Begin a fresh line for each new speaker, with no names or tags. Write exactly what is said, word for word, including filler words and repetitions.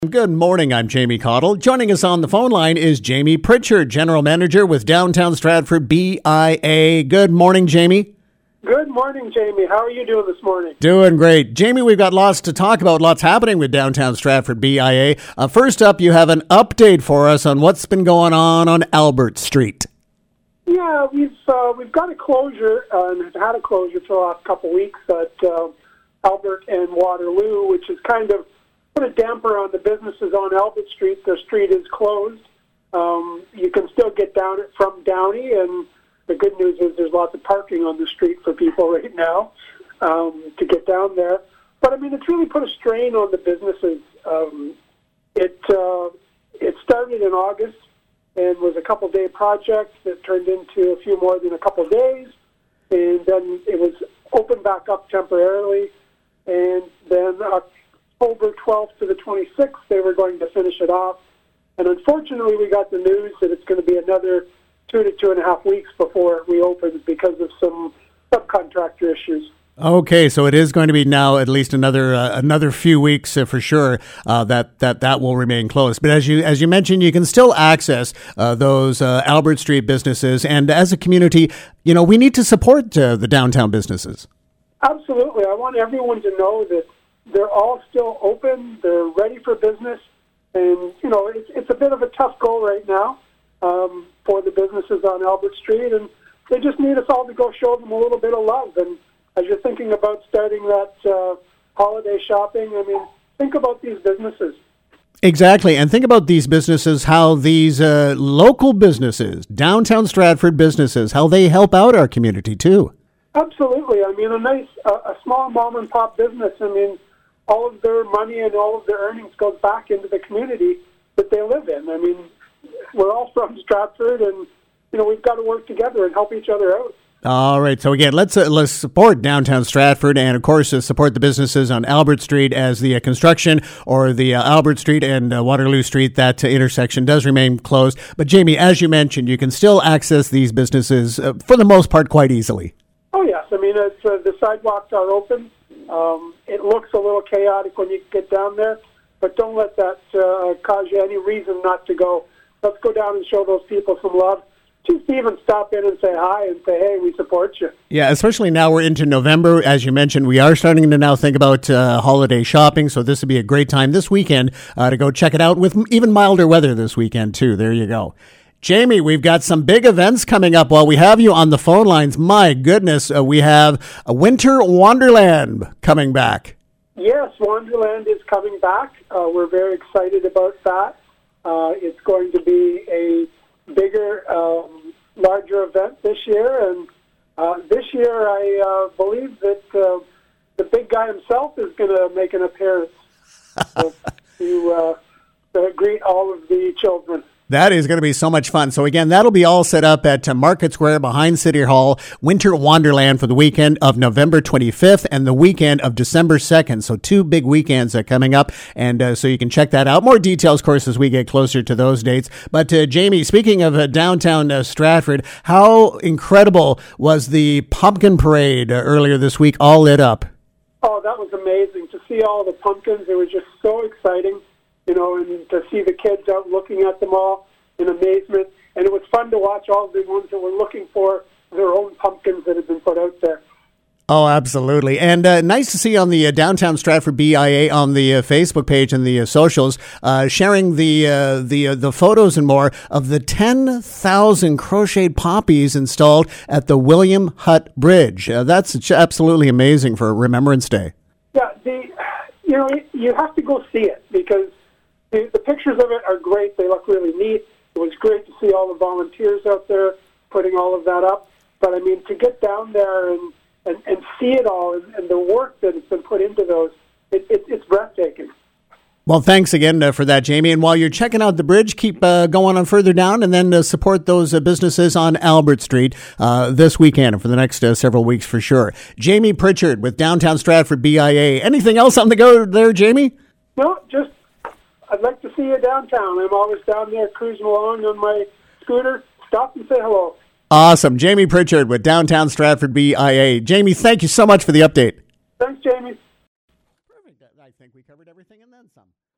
Good morning, I'm Jamie Cottle. Joining us on the phone line is Jamie Pritchard, General Manager with Downtown Stratford B I A. Good morning, Jamie.
Good morning, Jamie. How are you doing this morning?
Doing great. Jamie, we've got lots to talk about, lots happening with Downtown Stratford B I A. Uh, first up, you have an update for us on what's been going on on Albert Street.
Yeah, we've uh, we've got a closure uh, and have had a closure for the last couple of weeks at uh, Albert and Waterloo, which is kind of put a damper on the businesses on Albert Street. The street is closed. Um, you can still get down it from Downey, and the good news is there's lots of parking on the street for people right now um, to get down there. But, I mean, it's really put a strain on the businesses. Um, it uh, it started in August and was a couple-day project that turned into a few more than a couple days, and then it was opened back up temporarily, and then uh, October twelfth to the twenty-sixth, they were going to finish it off. And unfortunately, we got the news that it's going to be another two to two and a half weeks before it reopens because of some subcontractor issues.
Okay, so it is going to be now at least another uh, another few weeks uh, for sure uh, that that that will remain closed. But as you as you mentioned, you can still access uh, those uh, Albert Street businesses, and as a community, you know, we need to support uh, the downtown businesses.
Absolutely, I want everyone to know that they're all still open. They're ready for business, and you know, it's it's a bit of a tough go right now um, for the businesses on Albert Street, and they just need us all to go show them a little bit of love. And as you're thinking about starting that uh, holiday shopping, I mean, think about these businesses.
Exactly. And think about these businesses, how these uh, local businesses, downtown Stratford businesses, how they help out our community too.
Absolutely. I mean, a nice, uh, a small mom and pop business, I mean, all of their money and all of their earnings goes back into the community that they live in. I mean, we're all from Stratford, and, you know, we've got to work together and help each other out.
All right. So again, let's uh, let's support downtown Stratford, and of course uh, support the businesses on Albert Street as the uh, construction or the uh, Albert Street and uh, Waterloo Street, that uh, intersection does remain closed. But Jamie, as you mentioned, you can still access these businesses uh, for the most part quite easily.
Oh yes, I mean it's, uh, the sidewalks are open. Um, it looks a little chaotic when you get down there, but don't let that uh, cause you any reason not to go. Let's go down and show those people some love. Just even stop in and say hi and say, hey, we support you.
Yeah, especially now we're into November. As you mentioned, we are starting to now think about uh, holiday shopping, so this would be a great time this weekend uh, to go check it out with even milder weather this weekend, too. There you go. Jamie, we've got some big events coming up while we have you on the phone lines. My goodness, uh, we have a Winter Wonderland coming back.
Yes, Wonderland is coming back. Uh, we're very excited about that. Uh, it's going to be a bigger, um, larger event this year, and uh, this year I uh, believe that uh, the big guy himself is going to make an appearance to, uh, to greet all of the children.
That is going to be so much fun. So again, that'll be all set up at uh, Market Square behind City Hall, Winter Wonderland for the weekend of November twenty-fifth and the weekend of December second. So two big weekends are coming up, and uh, so you can check that out. More details, of course, as we get closer to those dates. But uh, Jamie, speaking of uh, downtown uh, Stratford, how incredible was the pumpkin parade uh, earlier this week, all lit up?
Oh, that was amazing. To see all the pumpkins, it was just so exciting. You know, and to see the kids out looking at them all in amazement. And it was fun to watch all the ones that were looking for their own pumpkins that had been put out there.
Oh, absolutely. And uh, nice to see on the uh, Downtown Stratford B I A on the uh, Facebook page and the uh, socials, uh, sharing the uh, the uh, the photos and more of the ten thousand crocheted poppies installed at the William Hutt Bridge. Uh, that's absolutely amazing for Remembrance Day.
Yeah, the you know, you have to go see it because The, the pictures of it are great. They look really neat. It was great to see all the volunteers out there putting all of that up. But, I mean, to get down there and, and, and see it all and, and the work that has been put into those, it, it, it's breathtaking.
Well, thanks again uh, for that, Jamie. And while you're checking out the bridge, keep uh, going on further down and then uh, support those uh, businesses on Albert Street uh, this weekend and for the next uh, several weeks for sure. Jamie Pritchard with Downtown Stratford B I A. Anything else on the go there, Jamie?
No, just I'd like to see you downtown. I'm always down there cruising along on my scooter. Stop and say hello.
Awesome. Jamie Pritchard with Downtown Stratford B I A. Jamie, thank you so much for the update.
Thanks, Jamie.
Perfect. I think we covered everything and then some.